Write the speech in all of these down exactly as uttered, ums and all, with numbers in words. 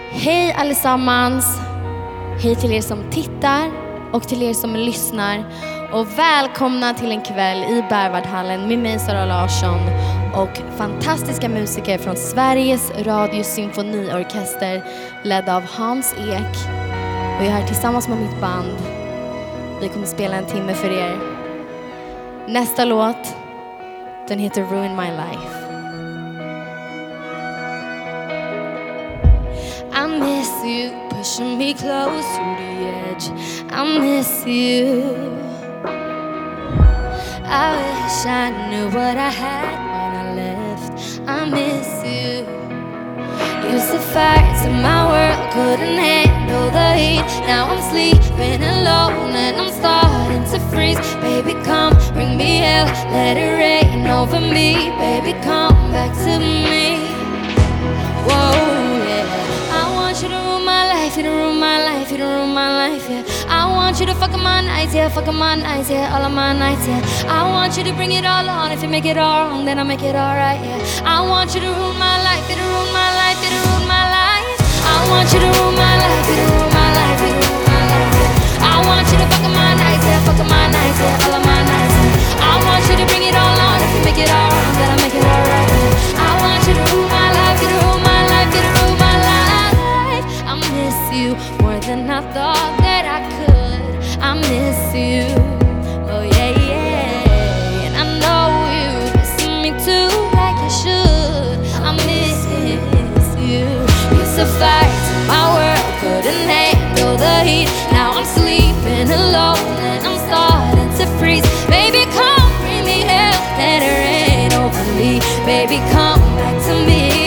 Hej allesammans! Hej till er som tittar och till er som lyssnar. Och välkomna till en kväll i Berwaldhallen med mig Sara Larsson och fantastiska musiker från Sveriges Radio Symfoniorkester ledd av Hans Ek. Och jag är här tillsammans med mitt band. Vi kommer spela en timme för er. Nästa låt, den heter Ruin My Life. I miss you, pushing me close to the edge. I miss you. I wish I knew what I had when I left. I miss you. Used to fight till my world couldn't handle the heat. Now I'm sleeping alone and I'm starting to freeze. Baby, come, bring me hell, let it rain over me. Baby, come back to me. Whoa. You to ruin my life, you to ruin my life, you to ruin my life, yeah. I want you to fuck up my nights, yeah, fuck up my nights, yeah, all of my nights, yeah. I want you to bring it all on. If you make it all wrong, then I'll make it all right, yeah. I want you to ruin my life, you to ruin my life, you to ruin my life. I want you to ruin my life, you to ruin my life, you to ruin my life, yeah. I want you to fuck up my nights, yeah, fuck up my nights, yeah, all of my nights, yeah. I want you to bring it all on. If you make it all wrong, then I'll make it all right, yeah. I want you to ruin my life, you to ruin my life, you to ruin my life. I miss you more than I thought that I could. I miss you, oh yeah, yeah. And I know you miss me too, like you should. I miss you. Used to fight till my world couldn't handle the heat. Now I'm sleeping alone and I'm starting to freeze. Baby, come bring me hell, let it rain over me. Baby, come back to me.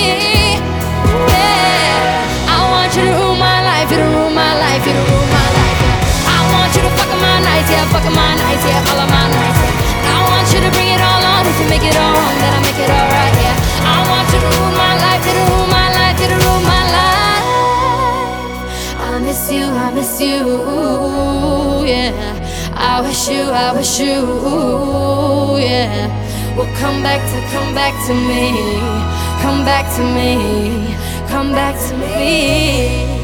You to ruin my life, you to ruin my life, you to ruin my life, yeah. I want you to fuck up my nights, yeah, fuck up my nights, yeah, all of my nights, yeah. I want you to bring it all on. If you make it all wrong, then I'll make it all right, yeah. I want you to ruin my life, you to ruin my life, you to ruin my life. I miss you, I miss you, yeah. I wish you, I wish you, yeah. Well, come back to, come back to me, come back to me. Come back to me.